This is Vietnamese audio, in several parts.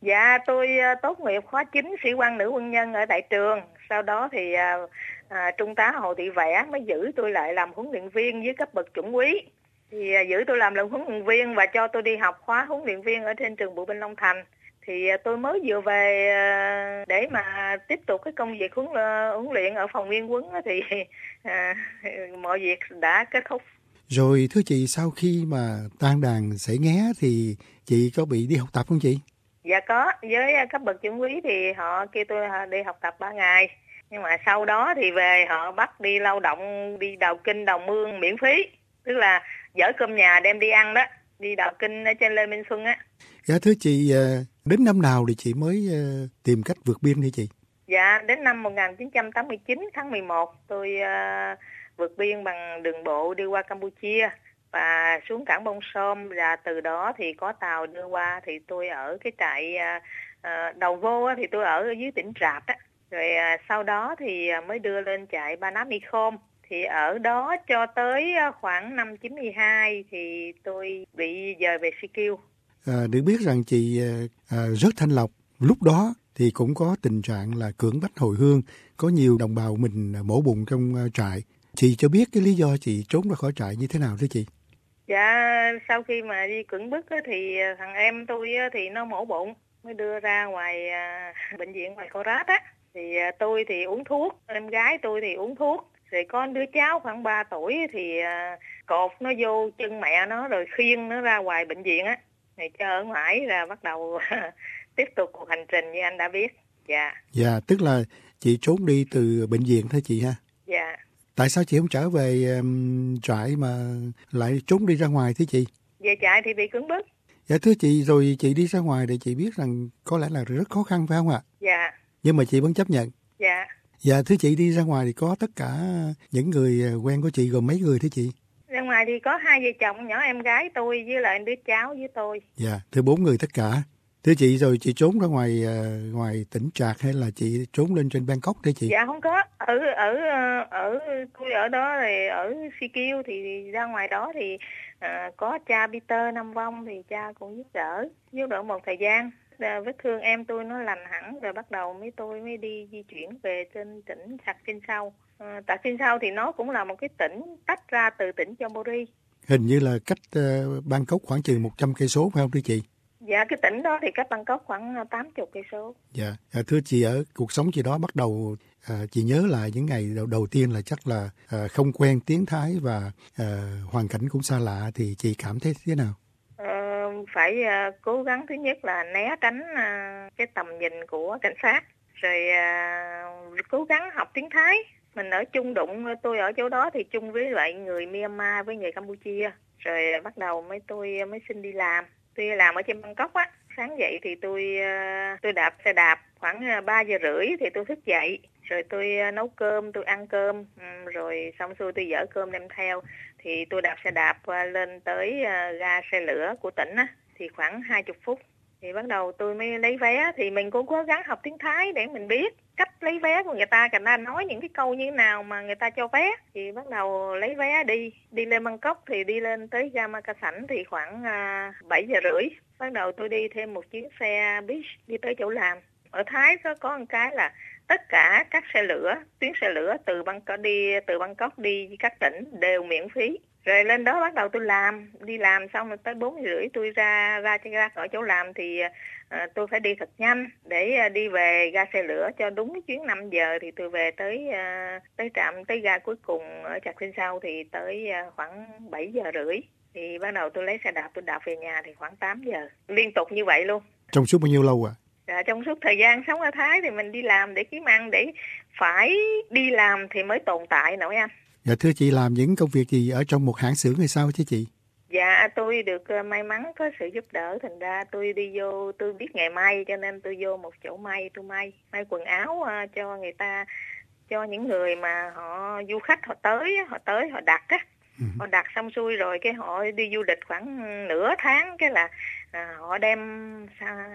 Dạ, tôi tốt nghiệp khóa 9 sĩ quan nữ quân nhân ở tại trường. Sau đó thì Trung tá Hồ Thị Vẽ mới giữ tôi lại làm huấn luyện viên với cấp bậc chuẩn úy. Thì giữ tôi làm huấn luyện viên và cho tôi đi học khóa huấn luyện viên ở trên trường Bộ binh Long Thành. Thì tôi mới vừa về để mà tiếp tục cái công việc huấn luyện ở phòng viên huấn thì à, mọi việc đã kết thúc. Rồi thưa chị, sau khi mà tan đàn Sẻ Nghé thì chị có bị đi học tập không chị? Dạ có, với cấp bậc chuẩn úy thì họ kêu tôi đi học tập 3 ngày. Nhưng mà sau đó thì về họ bắt đi lao động, đi đào kinh, đào mương miễn phí. Tức là dỡ cơm nhà đem đi ăn đó, đi đào kinh ở trên Lê Minh Xuân á. Dạ thưa chị, đến năm nào thì chị mới tìm cách vượt biên hả chị? Dạ, đến năm 1989 tháng 11 tôi vượt biên bằng đường bộ đi qua Campuchia và xuống cảng Bông Sôm, và từ đó thì có tàu đưa qua. Thì tôi ở cái trại đầu vô thì tôi ở dưới tỉnh Rạp á, rồi sau đó thì mới đưa lên trại Ba Ná Mi Khôm. Thì ở đó cho tới khoảng năm 92 thì tôi bị dời về Sikiu. Được biết rằng chị rất thanh lọc, lúc đó thì cũng có tình trạng là cưỡng bách hồi hương, có nhiều đồng bào mình mổ bụng trong trại. Chị cho biết cái lý do chị trốn ra khỏi trại như thế nào thưa chị? Dạ, sau khi mà đi cưỡng bức thì thằng em tôi thì nó mổ bụng, mới đưa ra ngoài bệnh viện ngoài Korat á. Thì tôi thì uống thuốc, em gái tôi thì uống thuốc. Rồi có đứa cháu khoảng 3 tuổi thì cột nó vô chân mẹ nó rồi khiêng nó ra ngoài bệnh viện á. Thì cho ở ngoài là bắt đầu tiếp tục cuộc hành trình như anh đã biết. Dạ. Dạ, tức là chị trốn đi từ bệnh viện thôi chị ha? Dạ. Tại sao chị không trở về trại mà lại trốn đi ra ngoài thế chị? Về trại thì bị cưỡng bức. Dạ thưa chị, rồi chị đi ra ngoài để chị biết rằng có lẽ là rất khó khăn phải không ạ? Dạ. Nhưng mà chị vẫn chấp nhận. Dạ. Dạ thưa chị, đi ra ngoài thì có tất cả những người quen của chị gồm mấy người thế chị? Ra ngoài thì có 2 vợ chồng nhỏ em gái tôi với lại đứa cháu với tôi. Dạ, thưa 4 người tất cả. Thưa chị, rồi chị trốn ra ngoài ngoài tỉnh Trạc hay là chị trốn lên trên Bangkok thế chị? Dạ không có, ở tôi ở đó rồi ở Sikiu thì ra ngoài đó thì có cha Peter Nam Vong thì cha cũng giúp đỡ một thời gian. Vết thương em tôi nó lành hẳn rồi bắt đầu tôi mới đi di chuyển về trên tỉnh Sạc Sinh Sau. Sạc Sinh Sau thì nó cũng là một cái tỉnh tách ra từ tỉnh Chonburi. Hình như là cách Bangkok khoảng chừng 100 cây số phải không thưa chị? Dạ, cái tỉnh đó thì cách Bangkok khoảng 80 cây số. Dạ, thưa chị, ở cuộc sống chị đó bắt đầu chị nhớ lại những ngày đầu tiên là chắc là không quen tiếng Thái và hoàn cảnh cũng xa lạ thì chị cảm thấy thế nào? Phải cố gắng thứ nhất là né tránh cái tầm nhìn của cảnh sát, rồi cố gắng học tiếng Thái. Mình ở chung đụng, tôi ở chỗ đó thì chung với lại người Myanmar với người Campuchia. Rồi bắt đầu tôi mới xin đi làm. Tôi làm ở trên Bangkok á. Sáng dậy thì tôi đạp xe đạp khoảng 3 giờ rưỡi thì tôi thức dậy. Rồi tôi nấu cơm, tôi ăn cơm, rồi xong xuôi tôi dỡ cơm đem theo. Thì tôi đạp xe đạp lên tới ga xe lửa của tỉnh á, thì khoảng 20 phút. Thì bắt đầu tôi mới lấy vé, thì mình cũng cố gắng học tiếng Thái để mình biết cách lấy vé của người ta nói những cái câu như thế nào mà người ta cho vé. Thì bắt đầu lấy vé đi lên Bangkok, thì đi lên tới ga Makassar thì khoảng 7 giờ rưỡi. Bắt đầu tôi đi thêm một chuyến xe bus đi tới chỗ làm. Ở Thái có một cái là tất cả các tuyến xe lửa từ Bangkok đi các tỉnh đều miễn phí. Rồi lên đó bắt đầu tôi đi làm xong rồi tới 4 giờ rưỡi tôi ra ở chỗ làm thì tôi phải đi thật nhanh để đi về ga xe lửa cho đúng chuyến 5 giờ thì tôi về tới trạm, tới ga cuối cùng ở Trạc Sinh Sau thì tới khoảng 7 giờ rưỡi. Thì bắt đầu tôi lấy xe đạp, tôi đạp về nhà thì khoảng 8 giờ. Liên tục như vậy luôn. Trong suốt bao nhiêu lâu ạ? Trong suốt thời gian sống ở Thái thì mình đi làm để kiếm ăn, để phải đi làm thì mới tồn tại nổi anh. Dạ thưa chị, làm những công việc gì ở trong một hãng xưởng hay sao chứ chị? Dạ, tôi được may mắn có sự giúp đỡ, thành ra tôi biết nghề may cho nên tôi vô một chỗ tôi may quần áo cho người ta, cho những người mà du khách họ đặt á. Họ đặt xong xuôi rồi cái họ đi du lịch khoảng nửa tháng, cái là họ đem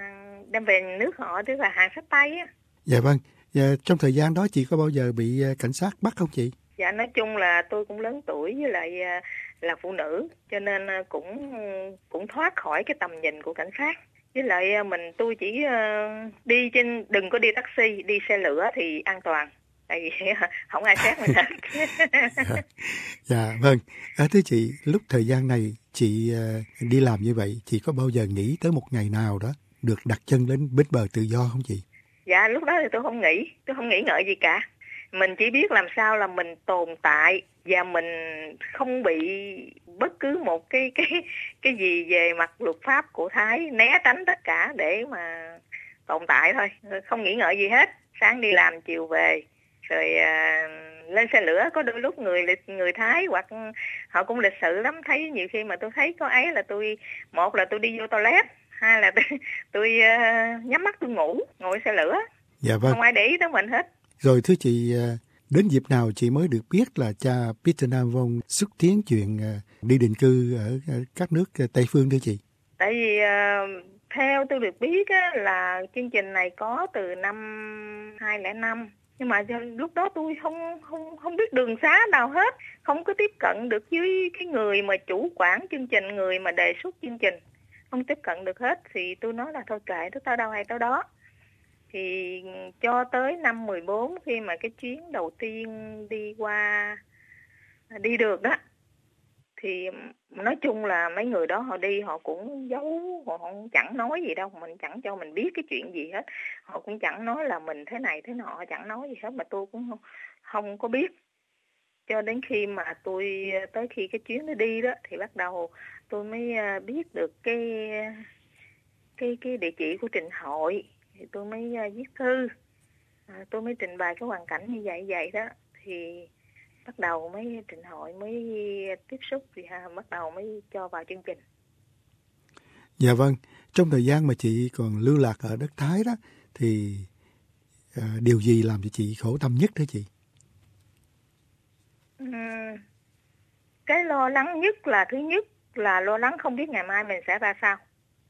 về nước họ, tức là hàng xách tay á. Dạ vâng. Dạ, trong thời gian đó chị có bao giờ bị cảnh sát bắt không chị? Dạ, nói chung là tôi cũng lớn tuổi với lại là phụ nữ cho nên cũng thoát khỏi cái tầm nhìn của cảnh sát. Với lại tôi chỉ đi đừng có đi taxi, đi xe lửa thì an toàn. Tại vì không ai xét mình hết. Dạ, vâng. Thưa chị, lúc thời gian này chị đi làm như vậy, chị có bao giờ nghĩ tới một ngày nào đó được đặt chân đến bến bờ tự do không chị? Dạ, lúc đó thì tôi không nghĩ ngợi gì cả. Mình chỉ biết làm sao là mình tồn tại và mình không bị bất cứ một cái gì về mặt luật pháp của Thái, né tránh tất cả để mà tồn tại thôi, không nghĩ ngợi gì hết. Sáng đi làm chiều về, rồi lên xe lửa. Có đôi lúc người Thái hoặc họ cũng lịch sự lắm, thấy nhiều khi mà tôi thấy có ấy là một là tôi đi vô toilet, hai là tôi nhắm mắt tôi ngủ, ngồi xe lửa. Dạ vâng. Không ai để ý tới mình hết. Rồi thưa chị, đến dịp nào chị mới được biết là cha Peter Nam Vong xúc tiến chuyện đi định cư ở các nước Tây phương thưa chị? Tại vì theo tôi được biết á, là chương trình này có từ năm 2005. Nhưng mà lúc đó tôi không biết đường xá nào hết, không có tiếp cận được với cái người mà chủ quản chương trình, người mà đề xuất chương trình, không tiếp cận được hết. Thì tôi nói là thôi kệ, tôi tới đâu hay tới đó. Thì cho tới năm 14 khi mà cái chuyến đầu tiên đi được đó, thì nói chung là mấy người đó họ đi họ cũng giấu, họ không chẳng nói gì đâu, mình chẳng cho mình biết cái chuyện gì hết, họ cũng chẳng nói là mình thế này thế nọ, chẳng nói gì hết, mà tôi cũng không có biết. Cho đến khi mà tới khi cái chuyến đó đi đó thì bắt đầu tôi mới biết được cái địa chỉ của Trình Hội, thì tôi mới viết thư, tôi mới trình bày cái hoàn cảnh như vậy đó, thì bắt đầu mới Trình Hội mới tiếp xúc, thì bắt đầu mới cho vào chương trình. Dạ vâng. Trong thời gian mà chị còn lưu lạc ở đất Thái đó, thì điều gì làm cho chị khổ tâm nhất thế chị? Cái lo lắng nhất là thứ nhất là lo lắng không biết ngày mai mình sẽ ra sao.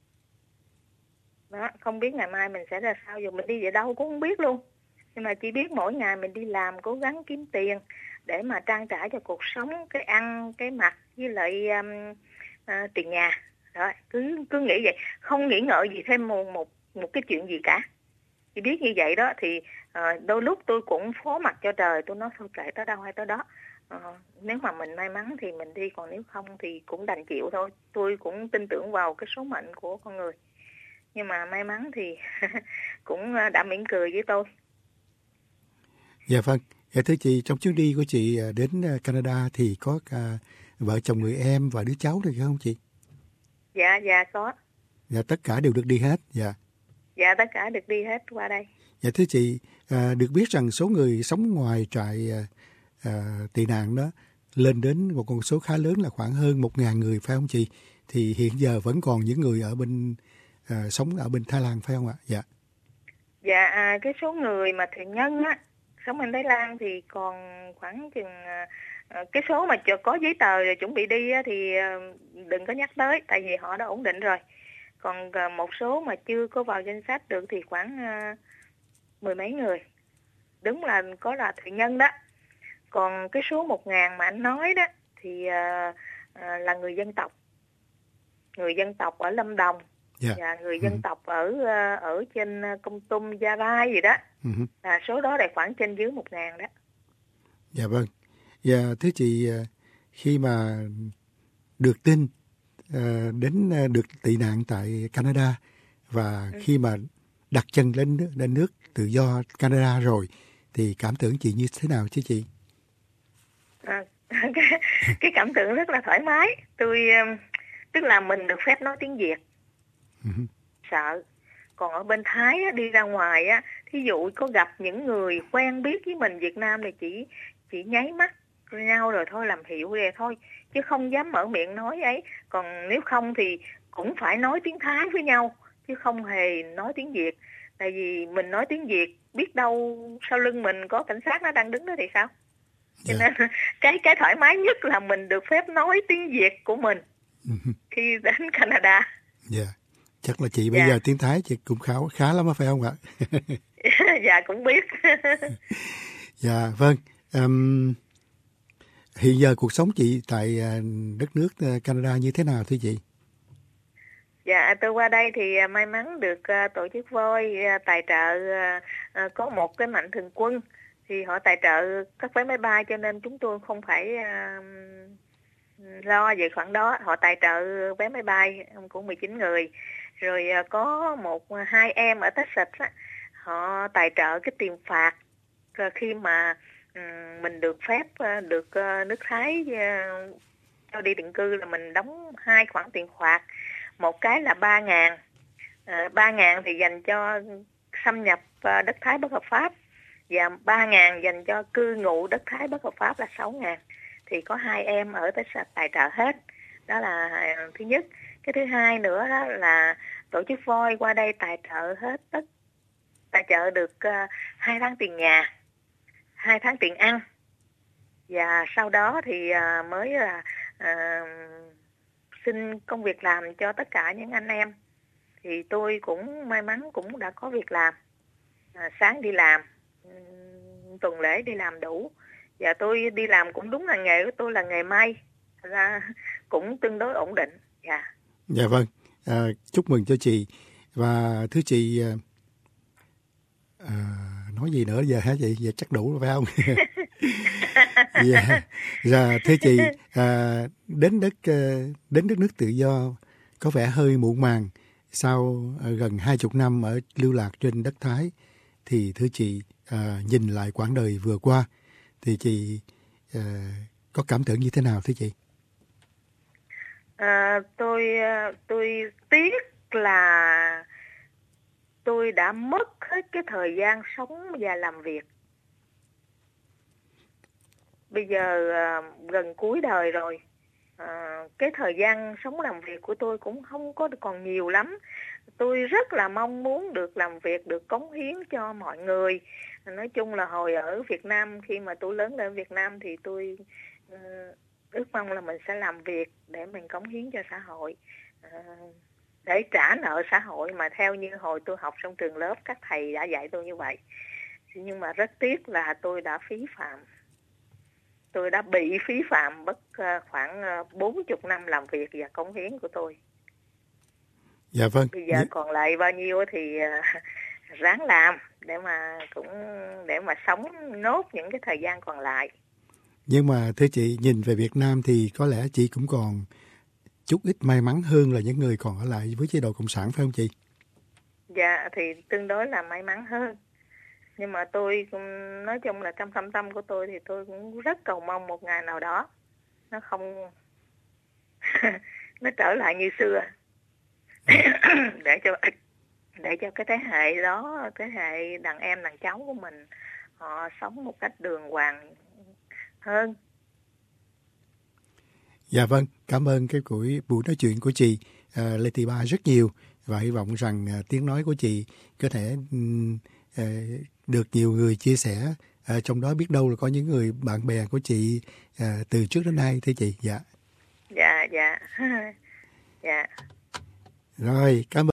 Đó, không biết ngày mai mình sẽ ra sao, dù mình đi về đâu cũng không biết luôn. Nhưng mà chỉ biết mỗi ngày mình đi làm cố gắng kiếm tiền để mà trang trải cho cuộc sống, cái ăn, cái mặc với lại tiền nhà. Rồi, cứ nghĩ vậy, không nghĩ ngợi gì thêm một cái chuyện gì cả. Chỉ biết như vậy đó thì đôi lúc tôi cũng phó mặc cho trời, tôi nói thôi kệ tới đâu hay tới đó. Nếu mà mình may mắn thì mình đi, còn nếu không thì cũng đành chịu thôi. Tôi cũng tin tưởng vào cái số mệnh của con người. Nhưng mà may mắn thì cũng đã mỉm cười với tôi. Dạ vâng. Thưa chị, trong chuyến đi của chị đến Canada thì có vợ chồng người em và đứa cháu được không chị? Dạ có. Dạ tất cả đều được đi hết. Dạ tất cả được đi hết qua đây. Dạ thưa chị, được biết rằng số người sống ngoài trại tị nạn đó lên đến một con số khá lớn là khoảng hơn 1.000 người phải không chị? Thì hiện giờ vẫn còn những người ở bên sống ở bên Thái Lan phải không ạ? Dạ. Dạ, cái số người mà thiện nhân á sống bên Thái Lan thì còn khoảng chừng cái số mà có giấy tờ rồi chuẩn bị đi á, thì đừng có nhắc tới, tại vì họ đã ổn định rồi. Còn một số mà chưa có vào danh sách được thì khoảng 10 mấy người, đúng là thiện nhân đó. Còn cái số 1.000 mà anh nói đó thì là người dân tộc ở Lâm Đồng. Và người dân tộc ở trên Kon Tum, Gia Rai gì đó. Là số đó là khoảng trên dưới 1.000 đó. Dạ vâng. Dạ thưa chị, khi mà được tin đến được tị nạn tại Canada và khi mà đặt chân lên nước tự do Canada rồi thì cảm tưởng chị như thế nào chứ chị? Cái cảm tưởng rất là thoải mái. Tôi tức là mình được phép nói tiếng Việt. Sợ. Còn ở bên Thái á, đi ra ngoài á, thí dụ có gặp những người quen biết với mình Việt Nam thì chỉ nháy mắt nhau rồi thôi, làm hiệu về thôi, chứ không dám mở miệng nói ấy. Còn nếu không thì cũng phải nói tiếng Thái với nhau, chứ không hề nói tiếng Việt. Tại vì mình nói tiếng Việt, biết đâu sau lưng mình có cảnh sát nó đang đứng đó thì sao? Cho nên cái thoải mái nhất là mình được phép nói tiếng Việt của mình khi đến Canada. Dạ. Chắc là chị bây giờ tiếng Thái chị cũng khá lắm phải không ạ? Dạ cũng biết. Dạ vâng. Hiện giờ cuộc sống chị tại đất nước Canada như thế nào thưa chị? Dạ, tôi qua đây thì may mắn được tổ chức Voi tài trợ, có một cái mạnh thường quân thì họ tài trợ các vé máy bay, cho nên chúng tôi không phải lo về khoản đó. Họ tài trợ vé máy bay của 19 người. Rồi có hai em ở Texas á, họ tài trợ cái tiền phạt khi mà mình được phép được nước Thái cho đi định cư, là mình đóng hai khoản tiền phạt. Một cái là 3.000, 3.000 thì dành cho xâm nhập đất Thái bất hợp pháp, và 3.000 dành cho cư ngụ đất Thái bất hợp pháp là 6.000. Thì có hai em ở Texas tài trợ hết. Đó là thứ nhất. Cái thứ hai nữa đó là tổ chức Voi qua đây tài trợ hết tài trợ được 2 tháng tiền nhà, 2 tháng tiền ăn, và sau đó thì mới là xin công việc làm cho tất cả những anh em. Thì tôi cũng may mắn cũng đã có việc làm, sáng đi làm, tuần lễ đi làm đủ, và tôi đi làm cũng đúng là nghề của tôi là nghề may, ra cũng tương đối ổn định. Dạ vâng, chúc mừng cho chị. Và thưa chị, nói gì nữa giờ hả chị? Giờ chắc đủ rồi phải không? Dạ. Dạ, thưa chị, đến đất nước tự do có vẻ hơi muộn màng sau gần 20 năm ở lưu lạc trên đất Thái. Thì thưa chị, nhìn lại quãng đời vừa qua thì chị có cảm tưởng như thế nào thưa chị? Tôi tiếc là tôi đã mất hết cái thời gian sống và làm việc. Bây giờ gần cuối đời rồi, cái thời gian sống làm việc của tôi cũng không có còn nhiều lắm. Tôi rất là mong muốn được làm việc, được cống hiến cho mọi người. Nói chung là hồi ở Việt Nam, khi mà tôi lớn lên Việt Nam thì tôi ước mong là mình sẽ làm việc để mình cống hiến cho xã hội, để trả nợ xã hội mà theo như hồi tôi học trong trường lớp các thầy đã dạy tôi như vậy. Nhưng mà rất tiếc là tôi đã phí phạm. Tôi đã bị phí phạm mất khoảng 40 năm làm việc và cống hiến của tôi. Dạ vâng. Bây giờ còn lại bao nhiêu thì ráng làm để mà sống nốt những cái thời gian còn lại. Nhưng mà thưa chị, nhìn về Việt Nam thì có lẽ chị cũng còn chút ít may mắn hơn là những người còn ở lại với chế độ Cộng sản phải không chị? Dạ, thì tương đối là may mắn hơn. Nhưng mà tôi cũng nói chung là trong thâm tâm của tôi thì tôi cũng rất cầu mong một ngày nào đó nó không nó trở lại như xưa. để cho cái thế hệ đó, thế hệ đàn em đàn cháu của mình, họ sống một cách đường hoàng hơn. Dạ vâng, cảm ơn cái buổi nói chuyện của chị Lê Thị Ba rất nhiều, và hy vọng rằng tiếng nói của chị có thể được nhiều người chia sẻ, trong đó biết đâu là có những người bạn bè của chị từ trước đến nay thưa chị. Dạ. Dạ. Dạ. Rồi, cảm ơn.